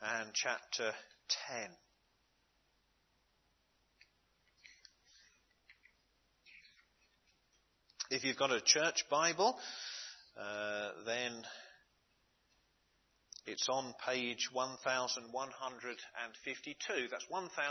and chapter 10. If you've got a church Bible, then it's on page 1152. That's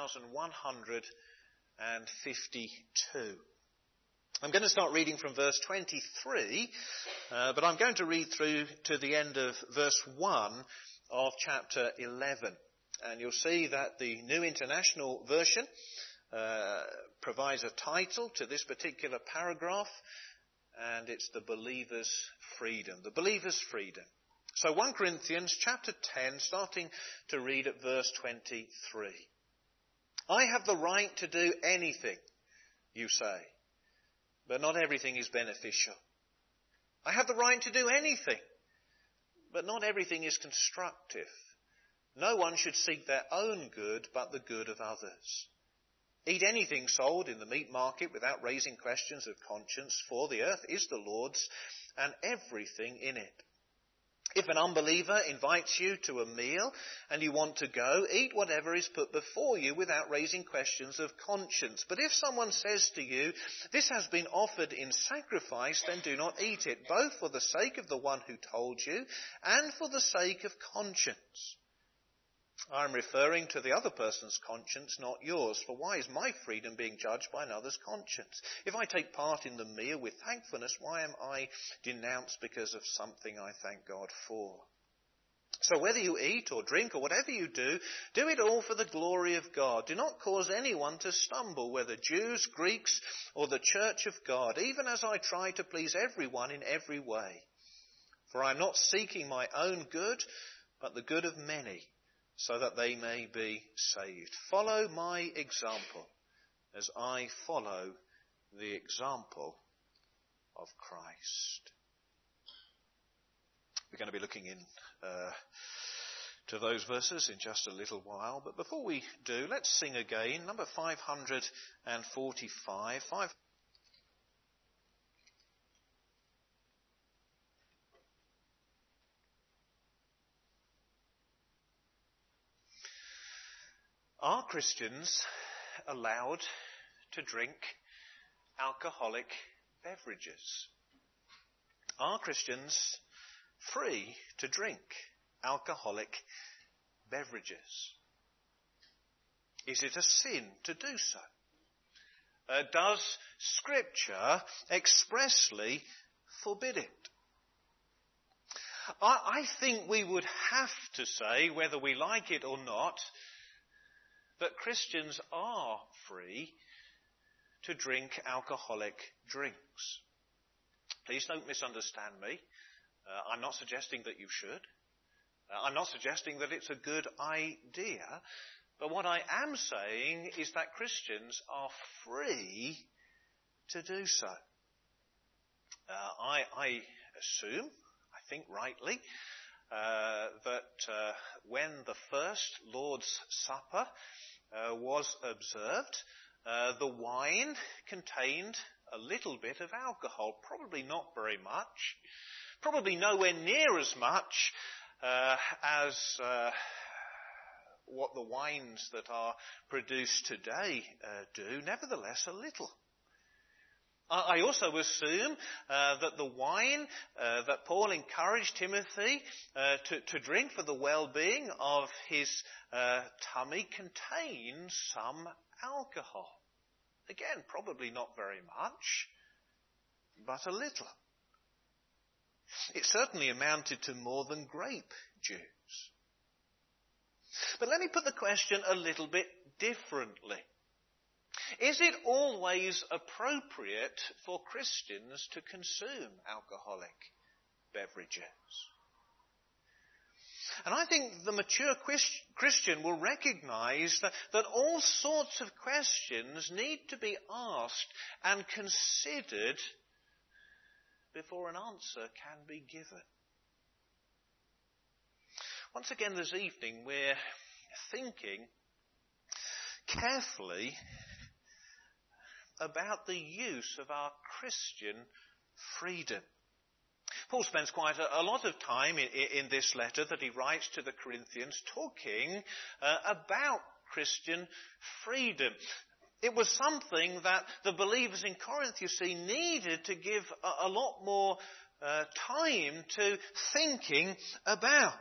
1152. I'm going to start reading from verse 23, but I'm going to read through to the end of verse 1 of chapter 11. And you'll see that the New International Version provides a title to this particular paragraph, and it's the believer's freedom. The believer's freedom. So 1 Corinthians chapter 10, starting to read at verse 23. I have the right to do anything, you say, but not everything is beneficial. I have the right to do anything, but not everything is constructive. No one should seek their own good, but the good of others. Eat anything sold in the meat market without raising questions of conscience, for the earth is the Lord's and everything in it. If an unbeliever invites you to a meal and you want to go, eat whatever is put before you without raising questions of conscience. But if someone says to you, this has been offered in sacrifice, then do not eat it, both for the sake of the one who told you and for the sake of conscience. I'm referring to the other person's conscience, not yours. For why is my freedom being judged by another's conscience? If I take part in the meal with thankfulness, why am I denounced because of something I thank God for? So whether you eat or drink or whatever you do, do it all for the glory of God. Do not cause anyone to stumble, whether Jews, Greeks, or the church of God, even as I try to please everyone in every way. For I am not seeking my own good, but the good of many, so that they may be saved. Follow my example as I follow the example of Christ. We're going to be looking in to those verses in just a little while. But before we do, let's sing again. Number 545. Are Christians allowed to drink alcoholic beverages? Are Christians free to drink alcoholic beverages? Is it a sin to do so? Does Scripture expressly forbid it? I think we would have to say, whether we like it or not, that Christians are free to drink alcoholic drinks. Please don't misunderstand me. I'm not suggesting that you should. I'm not suggesting that it's a good idea. But what I am saying is that Christians are free to do so. I assume, I think rightly, that when the first Lord's Supper was observed, the wine contained a little bit of alcohol, probably not very much, probably nowhere near as much as what the wines that are produced today do, nevertheless a little. I also assume that the wine that Paul encouraged Timothy to drink for the well-being of his tummy contains some alcohol. Again, probably not very much, but a little. It certainly amounted to more than grape juice. But let me put the question a little bit differently. Is it always appropriate for Christians to consume alcoholic beverages? And I think the mature Christian will recognize that all sorts of questions need to be asked and considered before an answer can be given. Once again this evening we're thinking carefully about the use of our Christian freedom. Paul spends quite a lot of time in this letter that he writes to the Corinthians talking about Christian freedom. It was something that the believers in Corinth, you see, needed to give a lot more time to thinking about.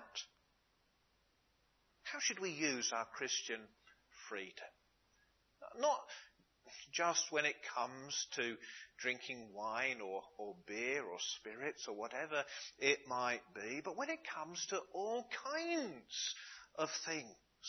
How should we use our Christian freedom? Not just when it comes to drinking wine or beer or spirits or whatever it might be, but when it comes to all kinds of things.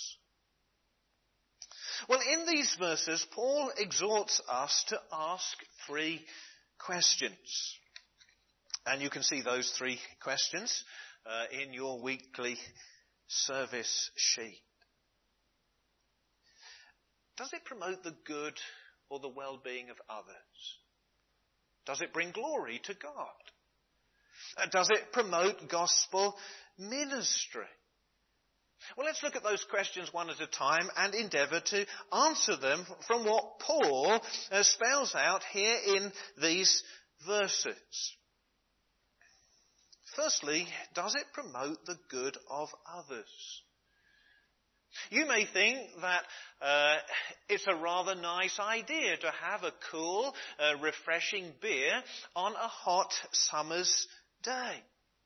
Well, in these verses, Paul exhorts us to ask 3 questions. And you can see those 3 questions in your weekly service sheet. Does it promote the good or the well-being of others? Does it bring glory to God? Does it promote gospel ministry? Well, let's look at those questions one at a time and endeavour to answer them from what Paul spells out here in these verses. Firstly, does it promote the good of others? You may think that it's a rather nice idea to have a cool, refreshing beer on a hot summer's day.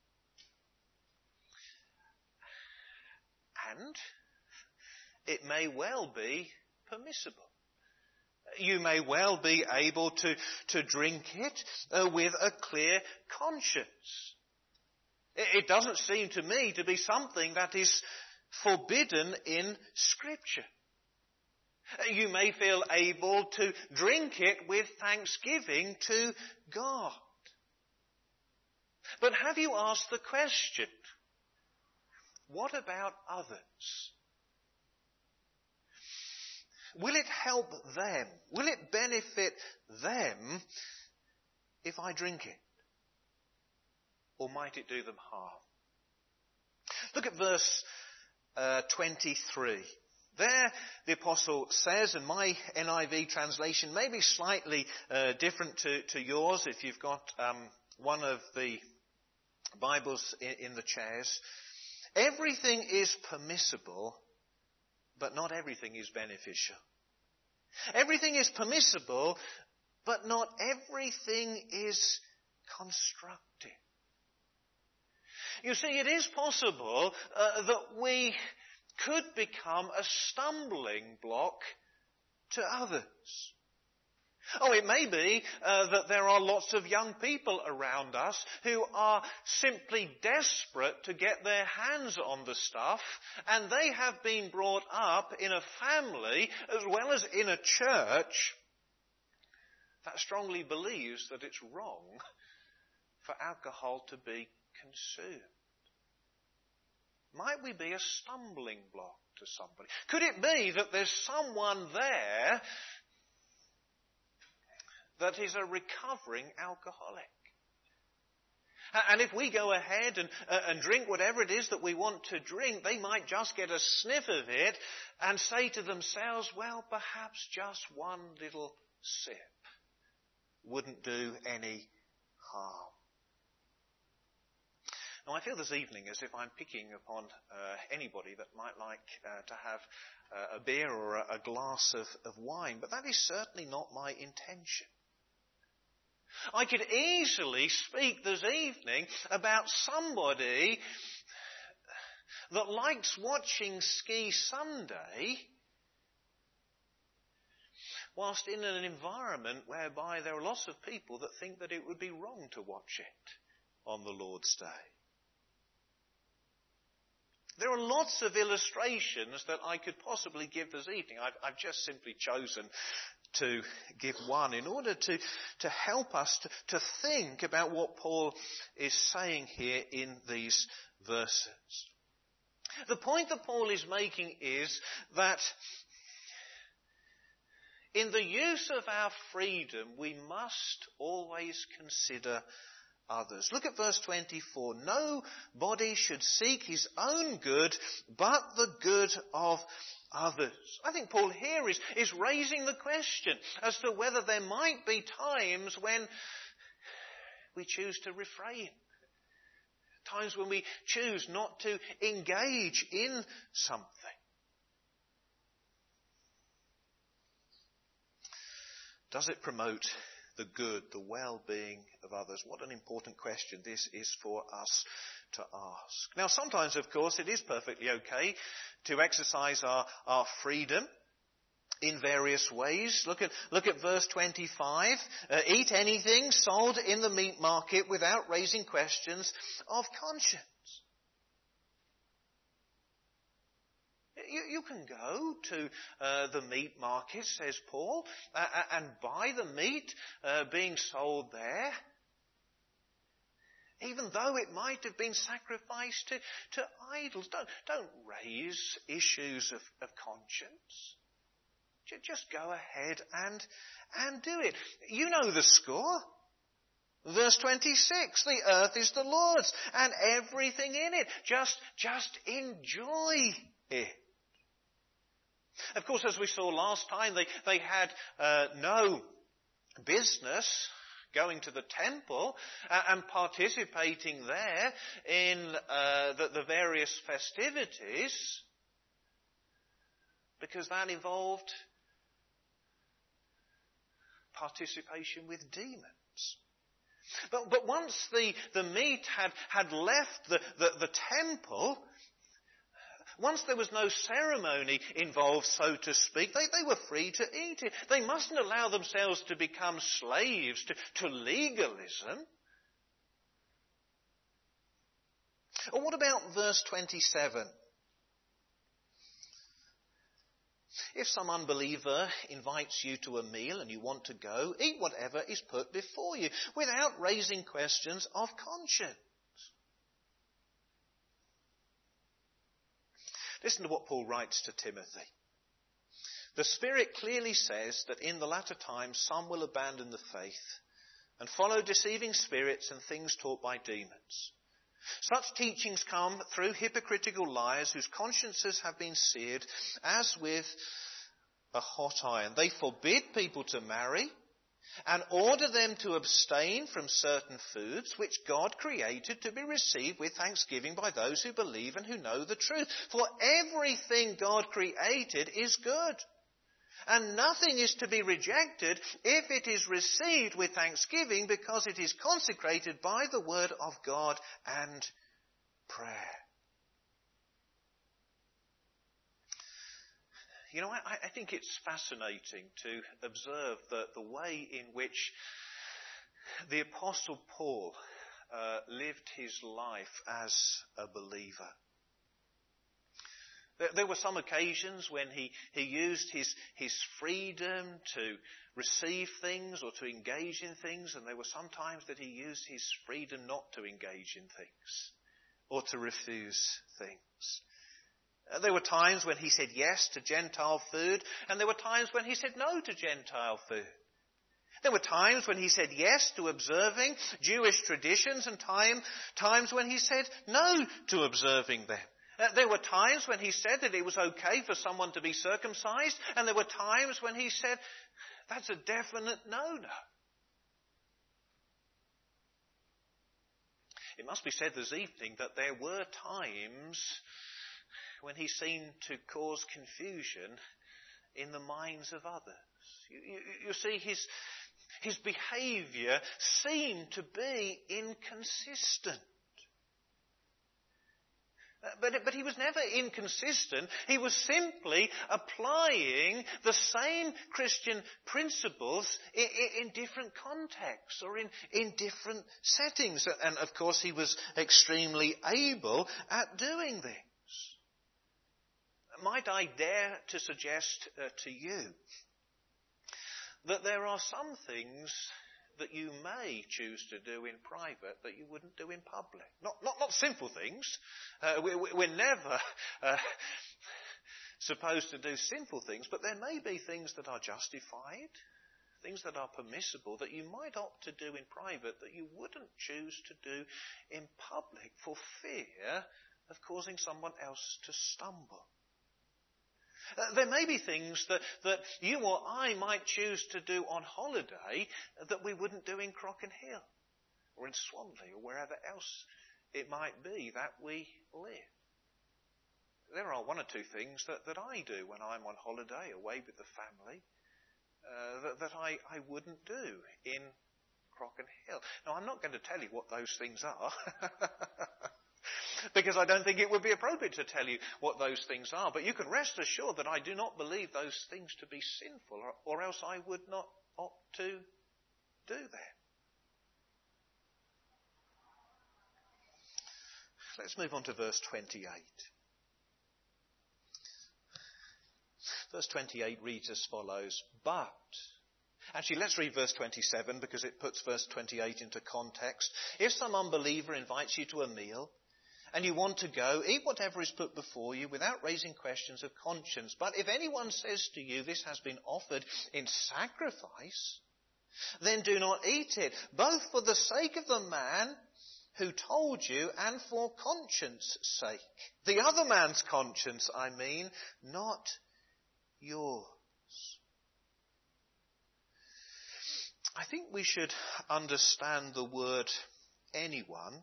And it may well be permissible. You may well be able to drink it with a clear conscience. It doesn't seem to me to be something that is forbidden in Scripture. You may feel able to drink it with thanksgiving to God. But have you asked the question, what about others? Will it help them? Will it benefit them if I drink it? Or might it do them harm? Look at verse 23. There the apostle says, and my NIV translation may be slightly different to yours if you've got one of the Bibles in the chairs. Everything is permissible, but not everything is beneficial. Everything is permissible, but not everything is constructive. You see, it is possible that we could become a stumbling block to others. Oh, it may be that there are lots of young people around us who are simply desperate to get their hands on the stuff, and they have been brought up in a family as well as in a church that strongly believes that it's wrong for alcohol to be consumed. Might we be a stumbling block to somebody? Could it be that there's someone there that is a recovering alcoholic? And if we go ahead and drink whatever it is that we want to drink, they might just get a sniff of it and say to themselves, well, perhaps just one little sip wouldn't do any harm. Now, I feel this evening as if I'm picking upon anybody that might like to have a beer or a glass of wine, but that is certainly not my intention. I could easily speak this evening about somebody that likes watching Ski Sunday whilst in an environment whereby there are lots of people that think that it would be wrong to watch it on the Lord's Day. There are lots of illustrations that I could possibly give this evening. I've just simply chosen to give one in order to help us to think about what Paul is saying here in these verses. The point that Paul is making is that in the use of our freedom, we must always consider others. Look at verse 24. Nobody should seek his own good, but the good of others. I think Paul here is raising the question as to whether there might be times when we choose to refrain Times when we choose not to engage in something. Does it promote the good, the well-being of others? What an important question this is for us to ask. Now, sometimes, of course, it is perfectly okay to exercise our freedom in various ways. Look at verse 25. Eat anything sold in the meat market without raising questions of conscience. You can go to the meat market, says Paul, and buy the meat being sold there, even though it might have been sacrificed to idols. Don't raise issues of conscience. Just go ahead and do it. You know the score. Verse 26, the earth is the Lord's and everything in it. Just enjoy it. Of course, as we saw last time, they had no business going to the temple and participating there in the various festivities, because that involved participation with demons. But once the meat had left the temple, once there was no ceremony involved, so to speak, they were free to eat it. They mustn't allow themselves to become slaves to legalism. Or what about verse 27? If some unbeliever invites you to a meal and you want to go, eat whatever is put before you, without raising questions of conscience. Listen to what Paul writes to Timothy. The Spirit clearly says that in the latter times some will abandon the faith and follow deceiving spirits and things taught by demons. Such teachings come through hypocritical liars whose consciences have been seared as with a hot iron. They forbid people to marry and order them to abstain from certain foods which God created to be received with thanksgiving by those who believe and who know the truth. For everything God created is good, and nothing is to be rejected if it is received with thanksgiving, because it is consecrated by the word of God and prayer. You know, I think it's fascinating to observe the way in which the Apostle Paul lived his life as a believer. There were some occasions when he used his freedom to receive things or to engage in things, and there were some times that he used his freedom not to engage in things or to refuse things. There were times when he said yes to Gentile food, and there were times when he said no to Gentile food. There were times when he said yes to observing Jewish traditions, and times when he said no to observing them. There were times when he said that it was okay for someone to be circumcised, and there were times when he said that's a definite no-no. It must be said this evening that there were times when he seemed to cause confusion in the minds of others. You see, his behaviour seemed to be inconsistent. But he was never inconsistent. He was simply applying the same Christian principles in different contexts or in different settings. And of course he was extremely able at doing this. Might I dare to suggest to you that there are some things that you may choose to do in private that you wouldn't do in public. Not sinful things. We're never supposed to do sinful things, but there may be things that are justified, things that are permissible, that you might opt to do in private that you wouldn't choose to do in public for fear of causing someone else to stumble. There may be things that you or I might choose to do on holiday that we wouldn't do in Crockenhill or in Swanley or wherever else it might be that we live. There are one or two things that I do when I'm on holiday away with the family that I wouldn't do in Crocken Hill. Now, I'm not going to tell you what those things are because I don't think it would be appropriate to tell you what those things are. But you can rest assured that I do not believe those things to be sinful, or else I would not opt to do them. Let's move on to verse 28. Verse 28 reads as follows, but... Actually, let's read verse 27 because it puts verse 28 into context. If some unbeliever invites you to a meal and you want to go, eat whatever is put before you without raising questions of conscience. But if anyone says to you, this has been offered in sacrifice, then do not eat it, both for the sake of the man who told you and for conscience sake. The other man's conscience, I mean, not yours. I think we should understand the word anyone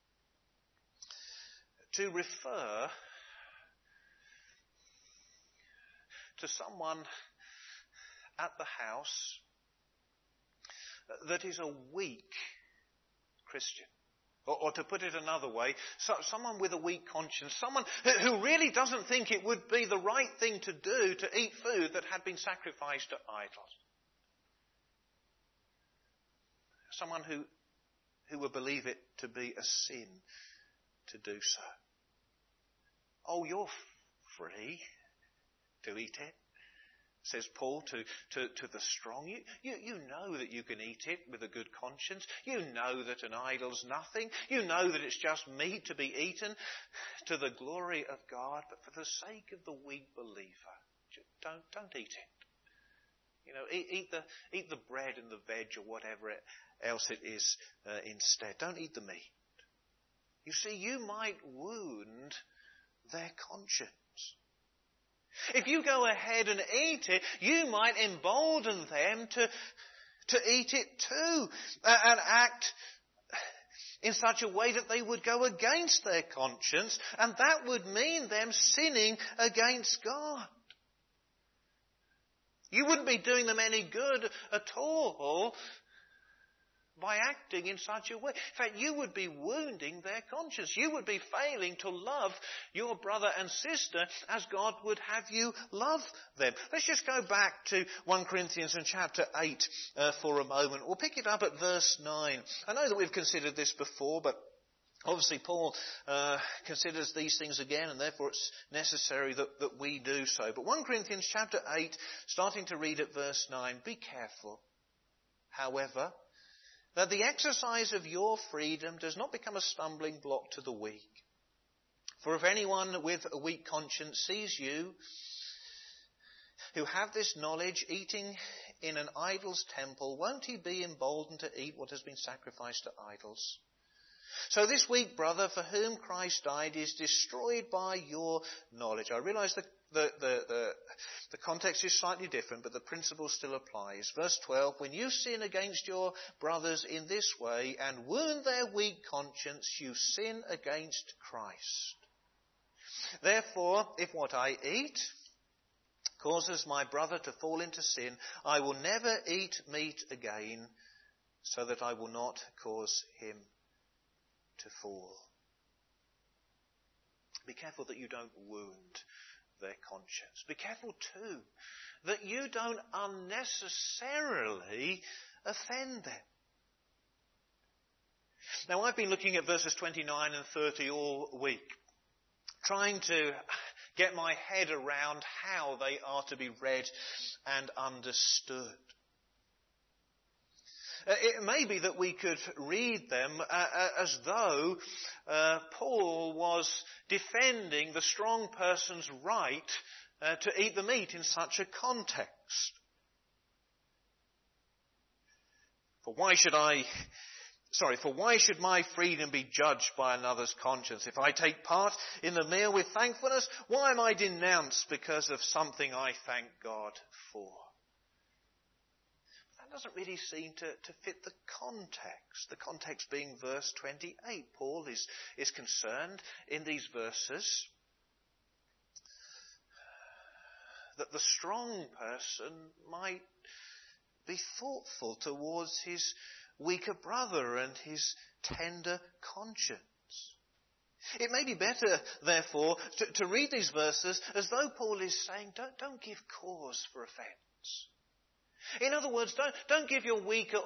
to refer to someone at the house that is a weak Christian. Or to put it another way, someone with a weak conscience, someone who really doesn't think it would be the right thing to do to eat food that had been sacrificed to idols. Someone who would believe it to be a sin to do so. Oh, you're free to eat it, says Paul to the strong. You know that you can eat it with a good conscience. You know that an idol's nothing. You know that it's just meat to be eaten to the glory of God. But for the sake of the weak believer, don't eat it. You know, eat the bread and the veg or whatever else it is instead. Don't eat the meat. You see, you might wound their conscience. If you go ahead and eat it, you might embolden them to eat it too and act in such a way that they would go against their conscience, and that would mean them sinning against God. You wouldn't be doing them any good at all by acting in such a way. In fact, you would be wounding their conscience. You would be failing to love your brother and sister as God would have you love them. Let's just go back to 1 Corinthians and chapter 8 for a moment. We'll pick it up at verse 9. I know that we've considered this before, but obviously Paul considers these things again, and therefore it's necessary that we do so. But 1 Corinthians chapter 8, starting to read at verse 9, be careful, however, that the exercise of your freedom does not become a stumbling block to the weak. For if anyone with a weak conscience sees you, who have this knowledge, eating in an idol's temple, won't he be emboldened to eat what has been sacrificed to idols? So this weak brother for whom Christ died is destroyed by your knowledge. I realise the context is slightly different, but the principle still applies. Verse 12, when you sin against your brothers in this way and wound their weak conscience, you sin against Christ. Therefore, if what I eat causes my brother to fall into sin, I will never eat meat again, so that I will not cause him to fall. Be careful that you don't wound their conscience. Be careful too that you don't unnecessarily offend them. Now, I've been looking at verses 29 and 30 all week, trying to get my head around how they are to be read and understood. It may be that we could read them as though Paul was defending the strong person's right to eat the meat in such a context. For why should my freedom be judged by another's conscience? If I take part in the meal with thankfulness, why am I denounced because of something I thank God for? That doesn't really seem to fit the context. The context being verse 28. Paul is concerned in these verses that the strong person might be thoughtful towards his weaker brother and his tender conscience. It may be better, therefore, to read these verses as though Paul is saying, don't give cause for offence. In other words, don't give your weaker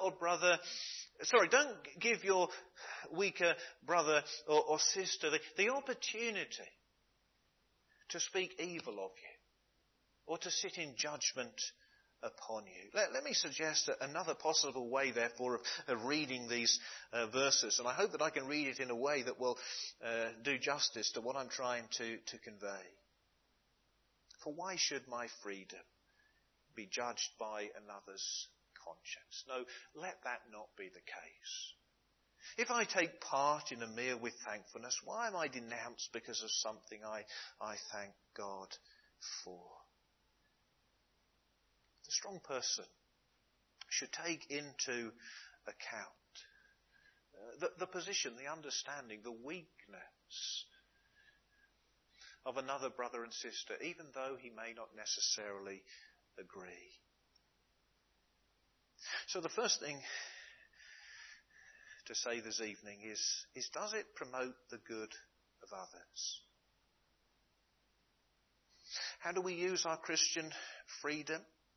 brother or sister the opportunity to speak evil of you or to sit in judgment upon you. Let me suggest another possible way, therefore, of reading these verses, and I hope that I can read it in a way that will do justice to what I'm trying to convey. For why should my freedom be judged by another's conscience? No, let that not be the case. If I take part in a meal with thankfulness, why am I denounced because of something I thank God for? The strong person should take into account the position, the understanding, the weakness of another brother and sister, even though he may not necessarily agree. So the first thing to say this evening is does it promote the good of others? How do we use our Christian freedom?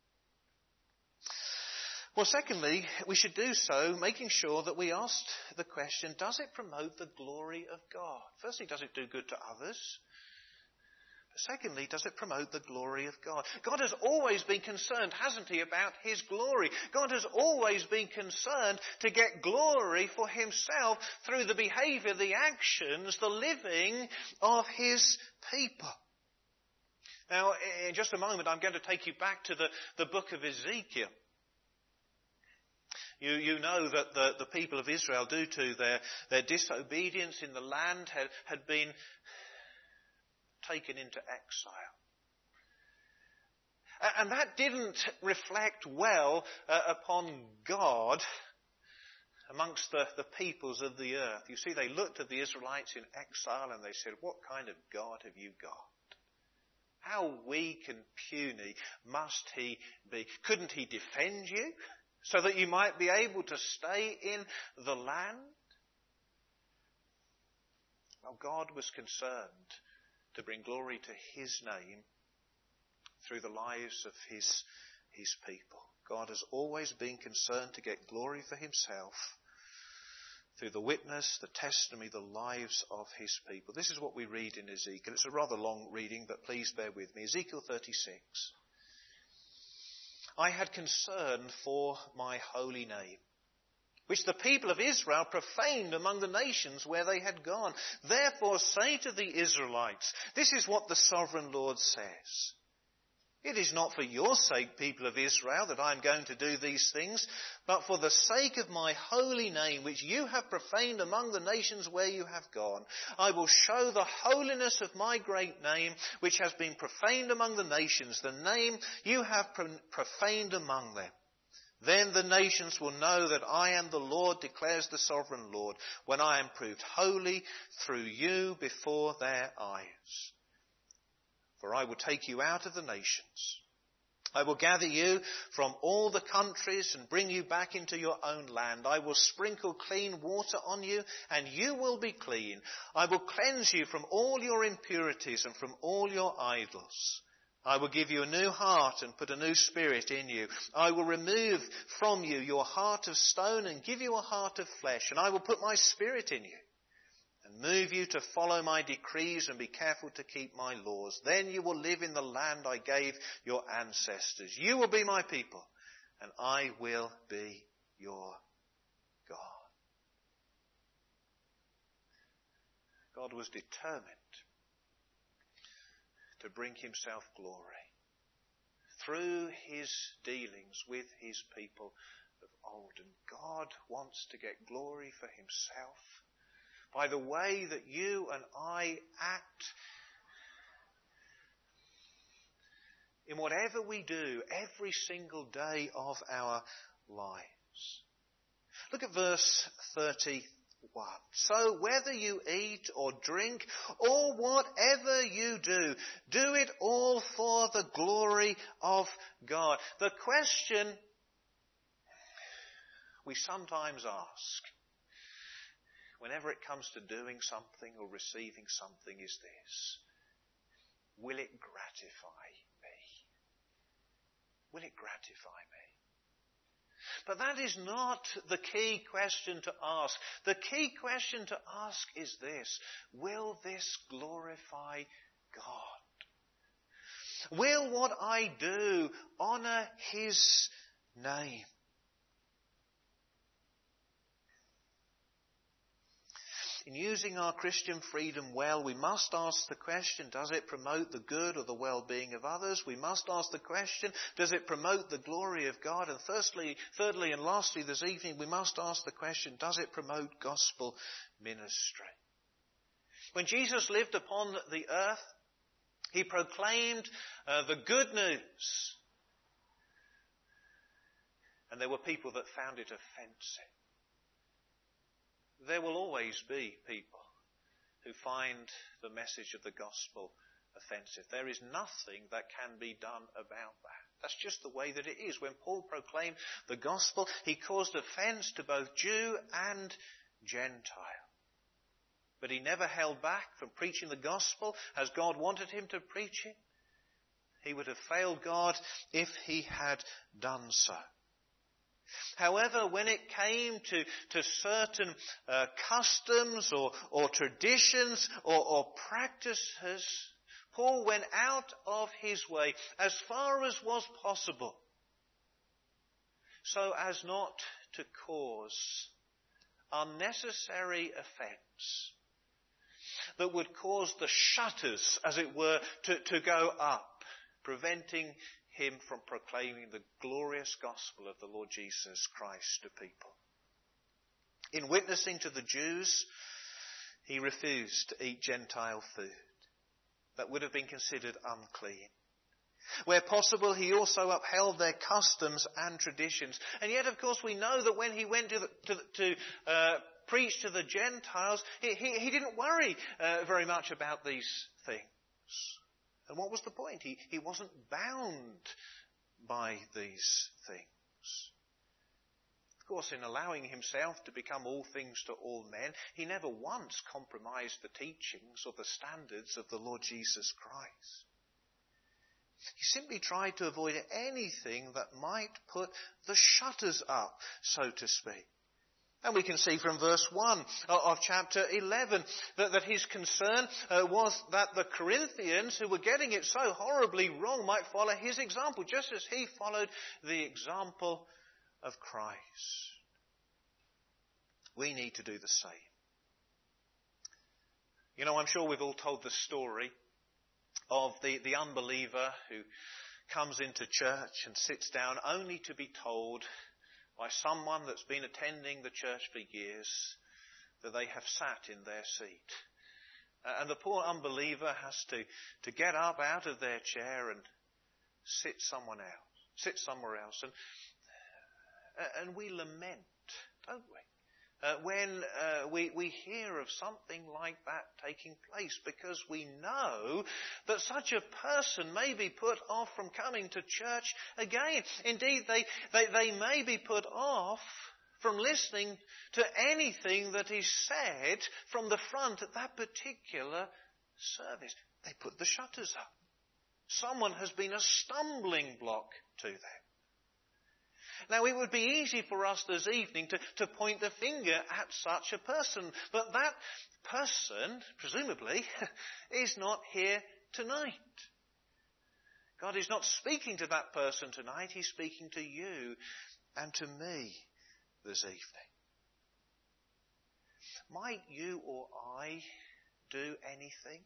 Well, secondly, we should do so making sure that we ask the question, does it promote the glory of God? Firstly, does it do good to others? Secondly, does it promote the glory of God? God has always been concerned, hasn't he, about his glory. God has always been concerned to get glory for himself through the behaviour, the actions, the living of his people. Now, in just a moment, I'm going to take you back to the book of Ezekiel. You know that the people of Israel, due to their disobedience in the land, had been taken into exile. And that didn't reflect well upon God amongst the peoples of the earth. You see, they looked at the Israelites in exile and they said, what kind of God have you got? How weak and puny must he be? Couldn't he defend you so that you might be able to stay in the land? Well, God was concerned to bring glory to his name through the lives of his people. God has always been concerned to get glory for himself through the witness, the testimony, the lives of his people. This is what we read in Ezekiel. It's a rather long reading, but please bear with me. Ezekiel 36. I had concern for my holy name, which the people of Israel profaned among the nations where they had gone. Therefore say to the Israelites, this is what the sovereign Lord says. It is not for your sake, people of Israel, that I am going to do these things, but for the sake of my holy name, which you have profaned among the nations where you have gone. I will show the holiness of my great name, which has been profaned among the nations, the name you have profaned among them. Then the nations will know that I am the Lord, declares the sovereign Lord, when I am proved holy through you before their eyes. For I will take you out of the nations. I will gather you from all the countries and bring you back into your own land. I will sprinkle clean water on you, and you will be clean. I will cleanse you from all your impurities and from all your idols. I will give you a new heart and put a new spirit in you. I will remove from you your heart of stone and give you a heart of flesh. And I will put my spirit in you and move you to follow my decrees and be careful to keep my laws. Then you will live in the land I gave your ancestors. You will be my people, and I will be your God. God was determined to bring himself glory through his dealings with his people of old. And God wants to get glory for himself by the way that you and I act in whatever we do every single day of our lives. Look at verse 31. So whether you eat or drink or whatever you do, do it all for the glory of God. The question we sometimes ask whenever it comes to doing something or receiving something is this: will it gratify me? Will it gratify me? But that is not the key question to ask. The key question to ask is this: will this glorify God? Will what I do honour His name? In using our Christian freedom well, we must ask the question, does it promote the good or the well-being of others? We must ask the question, does it promote the glory of God? And thirdly and lastly this evening, we must ask the question, does it promote gospel ministry? When Jesus lived upon the earth, He proclaimed the good news. And there were people that found it offensive. There will always be people who find the message of the gospel offensive. There is nothing that can be done about that. That's just the way that it is. When Paul proclaimed the gospel, he caused offence to both Jew and Gentile. But he never held back from preaching the gospel as God wanted him to preach it. He would have failed God if he had done so. However, when it came to certain customs or traditions or practices, Paul went out of his way as far as was possible so as not to cause unnecessary offence that would cause the shutters, as it were, to go up, preventing him from proclaiming the glorious gospel of the Lord Jesus Christ to people. In witnessing to the Jews, he refused to eat Gentile food that would have been considered unclean. Where possible, he also upheld their customs and traditions. And yet, of course, we know that when he went to preach to the Gentiles, he didn't worry very much about these things. And what was the point? He wasn't bound by these things. Of course, in allowing himself to become all things to all men, he never once compromised the teachings or the standards of the Lord Jesus Christ. He simply tried to avoid anything that might put the shutters up, so to speak. And we can see from verse 1 of chapter 11 that his concern was that the Corinthians, who were getting it so horribly wrong, might follow his example, just as he followed the example of Christ. We need to do the same. You know, I'm sure we've all told the story of the unbeliever who comes into church and sits down only to be told by someone that's been attending the church for years that they have sat in their seat. And the poor unbeliever has to get up out of their chair and sit somewhere else. And we lament, don't we? When we hear of something like that taking place, because we know that such a person may be put off from coming to church again. Indeed, they may be put off from listening to anything that is said from the front at that particular service. They put the shutters up. Someone has been a stumbling block to them. Now, it would be easy for us this evening to point the finger at such a person, but that person, presumably, is not here tonight. God is not speaking to that person tonight. He's speaking to you and to me this evening. Might you or I do anything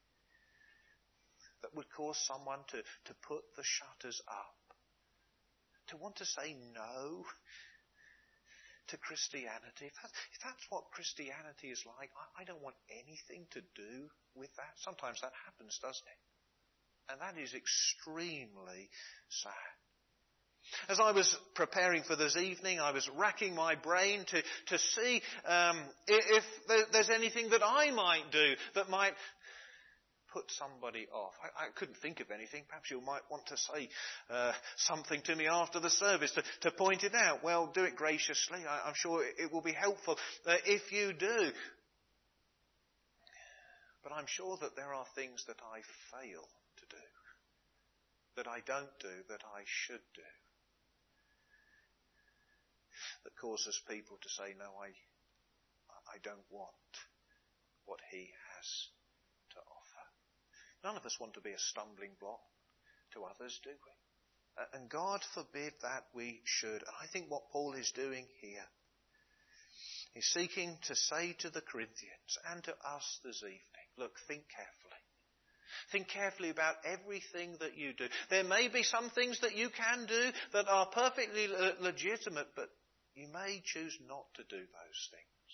that would cause someone to put the shutters up? To want to say no to Christianity. If that's what Christianity is like, I don't want anything to do with that. Sometimes that happens, doesn't it? And that is extremely sad. As I was preparing for this evening, I was racking my brain to see if there's anything that I might do that might put somebody off. I couldn't think of anything. Perhaps you might want to say something to me after the service to point it out. Well, do it graciously. I'm sure it will be helpful if you do. But I'm sure that there are things that I fail to do, that I don't do, that I should do, that causes people to say, no, I don't want what he has to offer. None of us want to be a stumbling block to others, do we? And God forbid that we should. And I think what Paul is doing here is seeking to say to the Corinthians and to us this evening, look, think carefully. Think carefully about everything that you do. There may be some things that you can do that are perfectly legitimate, but you may choose not to do those things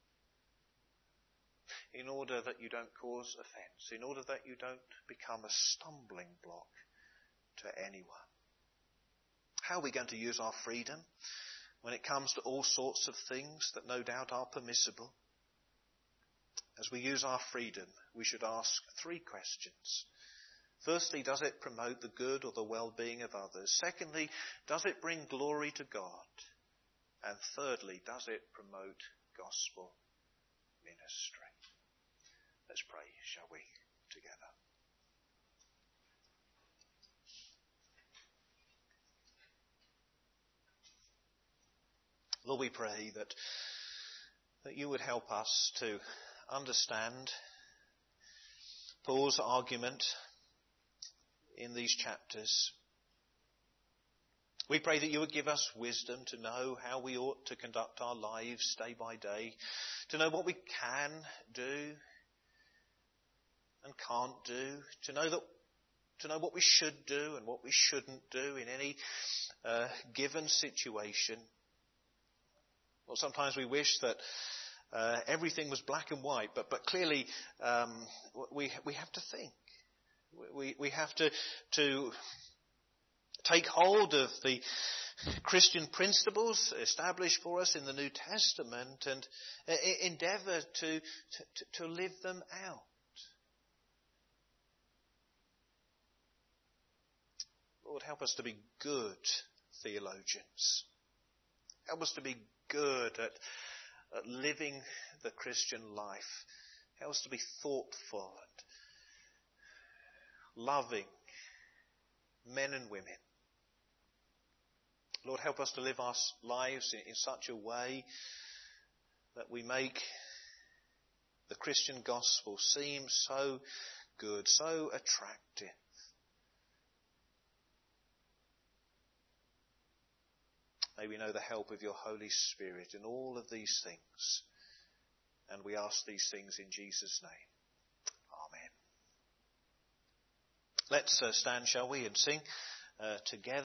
in order that you don't cause offence, in order that you don't become a stumbling block to anyone. How are we going to use our freedom when it comes to all sorts of things that no doubt are permissible? As we use our freedom, we should ask three questions. Firstly, does it promote the good or the well-being of others? Secondly, does it bring glory to God? And thirdly, does it promote gospel ministry? Let's pray, shall we, together. Lord, we pray that you would help us to understand Paul's argument in these chapters. We pray that you would give us wisdom to know how we ought to conduct our lives day by day, to know what we can do and can't do, to know what we should do and what we shouldn't do in any given situation. Well, sometimes we wish that everything was black and white, but clearly we have to think. We have to take hold of the Christian principles established for us in the New Testament and endeavour to live them out. Lord, help us to be good theologians. Help us to be good at living the Christian life. Help us to be thoughtful and loving men and women. Lord, help us to live our lives in such a way that we make the Christian gospel seem so good, so attractive. May we know the help of your Holy Spirit in all of these things. And we ask these things in Jesus' name. Amen. Let's stand, shall we, and sing together.